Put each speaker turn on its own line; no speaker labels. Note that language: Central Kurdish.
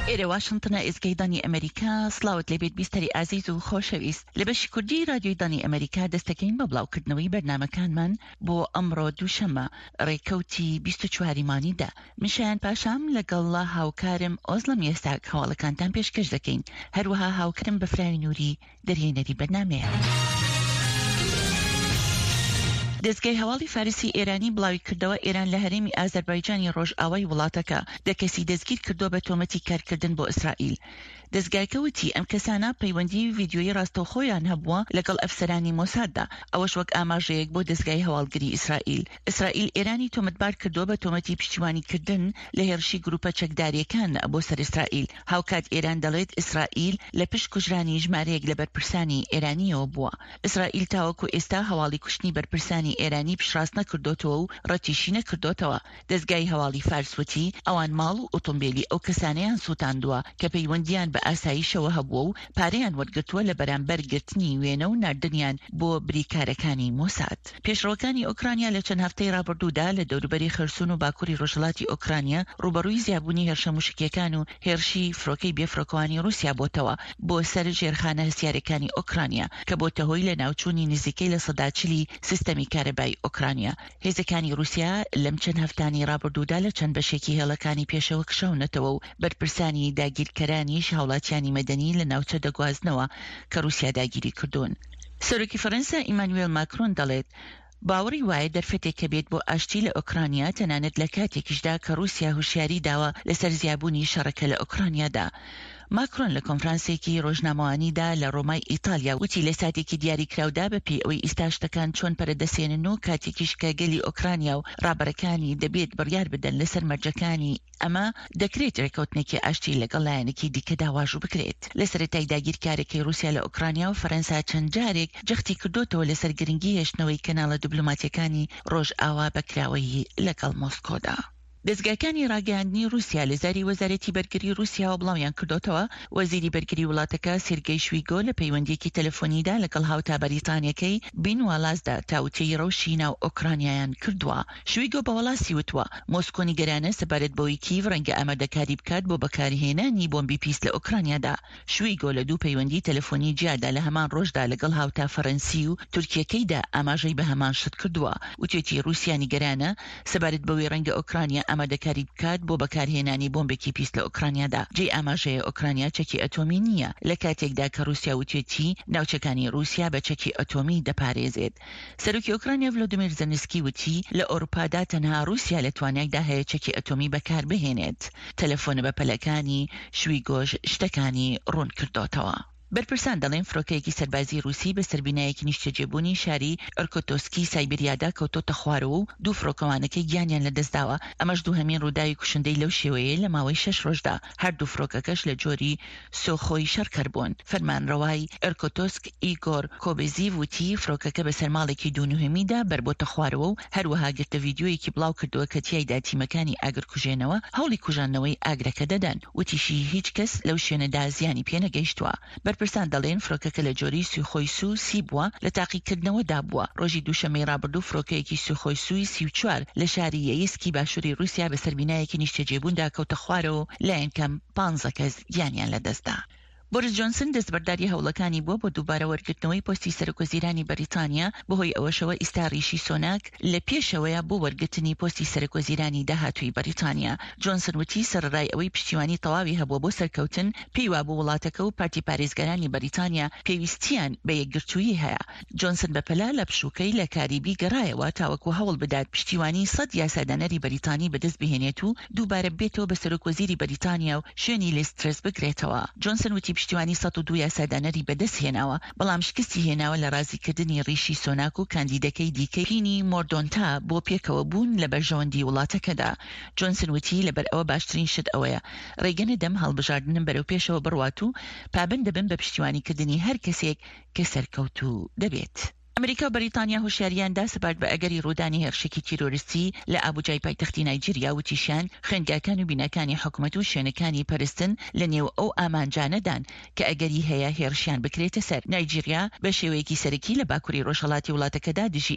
ئێرە واشنگتنە ئێزگەی ئەمریکا سلااوت لێبێت بیستەری ئازیز و خۆشەویست لە بەشی کوردی رادیۆی دانی ئەمریکا دەستەکەین بە بڵاوکردنەوەی بەرنامەکانمان بۆ ئەمڕۆ دووشەمە ڕێکەوتی 24 مانیدا منشیان پاشام لەگەڵ هاوکارم ئۆزلەم ئێستاک هەواڵەکانتان پێشکەش دەکەین هەروەها هاوکرم بەفراوی نووری دەریێنەری بەرنامەیە. دەستگای هەواڵی فارسی ئێرانی بڵاوی کردەوە ئێران لە هەرێمی ئازەربایجانی ڕۆژئاوای وڵاتەکە دەکەسی دەستگیر کردو بە تۆمەتی کارکردن بۆ ئیسرائیل. دەستگایکە وتی ئەم کەسانە پەیوەندی ڤیدیۆیی ڕاستەوخۆیان هەبووە لەگەڵ ئەفسەرانی مۆساددا ئەوەش وەک ئاماژەیەک بۆ دەستگای هەواڵگری ئیسرائیل ئێرانی تۆمەتبار کردو بە تۆمەتی پشتیوانیکردن لە هێرشی گروپە چەکداریەکان بۆ سەر ئیسرائیل. هاوکات ئێران دەڵێت ئیسرائیل لە پشت کوژرانی ژمارەیەک لە بەرپرسانی ئێرانیەوە بووە. ئیسرائیل تاوەکو ئێستا هەواڵی کوشتنی بەرپرسانی ئێرانی پشتڕاست نەکردوتەوە و ڕەتیشی نەکردوتەوە. دەستگای هەواڵی فارس وتی ئەوان ماڵ و ئۆتۆمبیلی ئەو کەسانەیان سوتاندووە کە پەیوەندیان بە ئاسایشەوە هەبووە و پارەیان وەرگرتووە لە بەرامبەر گرتنی وێنە و ناردنیان بۆ بریکارەکانی مۆساد. پێشڕەوەکانی ئۆکرانیا لە چەند هەفتەی ڕابردوودا لە دەوروبەری خەرسوون و باکووری ڕۆژهەڵاتی ئۆکرانیا ڕوبەڕووی زیابوونی هێرشە موشکیەکان و هێرشی فرۆکەی بێفرۆکەوانی رووسیا بۆتەوە بۆ سەر ژێرخانە هەسیارەکانی ئۆکرانیا کە بۆتە هۆی لە ناوچوونی نزیکەی لە 140 سیستەمی کارەبای ئۆکرانیا. هێزەکانی رووسیا لەم چەند هەفتانی ڕابردوودا لە چەند بەشێکی هێڵەکانی پێشەوە کشەونەتەوە و بەرپرسانی داگیرکەرانیش هاوڵاتیانی مەدەنی لە ناوچە دەگوازنەوە کە رووسیا داگیری کردوون. سەرۆکی فەرەنسا ئیمانوێل ماکرۆن دەڵێت باوەڕی وایە دەرفەتێک کە بێت بۆ ئاشتی لە ئۆکرانیا تەنانەت لە کاتێکیشدا کە رووسیا هوشیاری داوە لەسەر زیابوونی شەڕەکە لە ئۆکرانیادا. ماکرۆن لە کۆنفرانسێکی ڕۆژنامەوانیدا لە ڕۆمای ئیتالیا وتی لە ساتێکی دیاریکراودا بەپێی ئەوەی ئیستا شتەکان چۆن پەرەدەسێنن و کاتێکیش کە گەلی ئۆکرانیا و ڕابەرەکانی دەبێت بڕیار بدەن لەسەر مەرجەکانی ئەمە دەکرێت ڕێکەوتنێکی ئاشتی لەگەڵ لایەنێکی دیکەدا واژوو بکرێت. لە سەرەتای داگیرکارێکی رووسیا لە ئۆکرانیا و فەرەنسا چەند جارێک جەختی کردوتەوە لەسەر گرنگی هێشتنەوەی کەناڵە دیبلۆماتیەکانی ڕۆژئاوا بەکراوەیی لەگەڵ مۆسکۆدا. دەستگاکانی ڕاگەاندنی رووسیا لە زاری وەزارەتی بەرگری رووسیا و بڵاویان کردوتەوە وەزیری بەرگری وڵاتەکە سێرگەی شویگۆ لە پەیوەندیەکی تەلەفۆنیدا لەگەڵ هاوتا بەریتانیەکەی بینوالازدا تاوتەی ڕەوشی ناو ئۆکرانیایان کردووە. شویگۆ بە وەڵاسی وتووە مۆسکۆ نیگەرانە سەبارەت بەوەی کیڤ ڕەنگە ئامادەکاری بکات بۆ بەکارهێنانی بۆمبی پیس لە ئۆکرانیادا. شویگۆ لە دوو پەیوەندی تەلەفۆنی جیادا لە هەمان ڕۆژدا لەگەڵ هاوتا فەرەنسی و تورکیەکەیدا ئاماژەی بە هەمان شت کردووە. وتێتی رووسیا نیگەرانە سەبارەت بەوەی ڕەنگە ئۆکرانیا ئامادەکاری بکات بۆ بەکارهێنانی بۆمبێکی پیس لە ئۆکرانیادا. جێی ئاماژەیە ئۆکرانیا چەکی ئەتۆمی نییە لە کاتێکدا کە رووسیا وتێتی ناوچەکانی رووسیا بە چەکی ئەتۆمی دەپارێزێت. سەرۆکی ئۆکرانیا ڤلۆدیمیر زەلنسکی وتی لە ئەوروپادا تەنها رووسیا لە توانایەکدا هەیە چەکی ئەتۆمی بەکار بهێنێت. تەلەفۆنە بەپەلەکانی شویگۆژ شتەکانی ڕوون کردوتەوە. بەرپرسان دەڵێن فرۆکەیەکی سەربازی رووسی بە سەربینایەکی نیشتەجێبوونی شاری ئەرکۆتۆسکی سایبریادا کەوتۆتە خوارەوە و دوو فرۆکەوانەکەی گیانیان لەدەستداوە. ئەمەش دووهەمین ڕووداوی کوشندەی لەو شێوەیە لە ماوەی 6 ڕۆژدا. هەردوو فرۆکەکەش لە جۆری سۆخۆی شەرکەر بوون. فەرمانڕەوای ئەرکۆتۆسک ئیگۆر کۆبێزیڤ وتی فرۆکەکە بە سەرماڵێکی دوونوهەمیدا بەربۆتە خوارەوە و هەروەها گرتە ڤیدیۆیەکی بڵاو کردووە کە تیایدا تیمەکانی ئاگرکوژێنەوە هەوڵی کوژانەوەی ئاگرەکە دەدەن. وتیشی هیچ کەس لەو شوێنەدا زیانی پێنەگەیشتووە. بەرپرسان دەڵێن فرۆکەکە لە جۆری سوخۆی سو سی بووە لە تاقیکردنەوەدا بووە. ڕۆژی دووشەمەی ڕابردوو فرۆکەیەکی سوخۆی سوی 34 لە شاری یەیسکی باشووری رووسیا بە سەربینایەکی نیشتەجێبووندا کەوتە خوارەوە لایەن کەم 15 کەس گیانیان لەدەستدا. بۆریس جۆنسن دەستبەرداری هەوڵەکانی بووە بۆ دووبارە وەرگرتنەوەی پۆستی سەرۆکوەزیرانی بەریتانیا بەهۆی ئەوەشەوە ئیستا ریشی سۆناک لە پێشەوەیە بۆ وەرگرتنی پۆستی سەرۆکوەزیرانی داهاتووی بەریتانیا. جۆنسن وتی سەرڕای ئەوەی پشتیوانی تەواوی هەبووە بۆ سەرکەوتن پێی وابوو وڵاتەکە و پارتی پارێزگەرانی بەریتانیا پێویستیان بە یەکگرتوویی هەیە. جۆنسن بەپەلا لە پشووکەی لە کاریبی گەڕایەوە تاوەکو هەوڵ بدات پشتیوانی 100 یاسادانەری بەریتانی بەدەست بهێنێت و دووبارە بێتەوە بە سەرۆکوەزیری بەریتانیا و شوێنی لیسترس بگرێتەوە. جۆنسن وتی پشتیوانی 102 یاسادانەری بەدەست هێناوە بەڵام شکستی هێناوە لە ڕازیکردنی ریشی سۆناک و کاندیدەکەی دیکەی پینی مۆردۆنتا بۆ پێکەوە بوون لە بەرژەوەندی وڵاتەکەدا. جۆنسن وتی لەبەر ئەوە باشترین شت ئەوەیە ڕێگەنە دەم هەڵبژاردنم بەرەو پێشەوە بڕوات و پابند دەبن بە پشتیوانیکردنی هەر کەسێک کە سەرکەوتوو دەبێت. ئەمریکا و بەریتانیا هوشیاریاندا سەبارەت بە ئەگەری ڕوودانی هێرشێکی تیرۆریستی لە ئابوجای پایتەختی نایجیریا وتیشیان خوێندگاکان و بینەکانی حکوومەت و شوێنەکانی پەرستن لە نێو ئەو ئامانجانەدان کە ئەگەری هەیە هێرشیان بکرێتە سەر. نایجیریا بە شێوەیەکی سەرەکی لە باکووری ڕۆژهەڵاتی وڵاتەکەدا دژی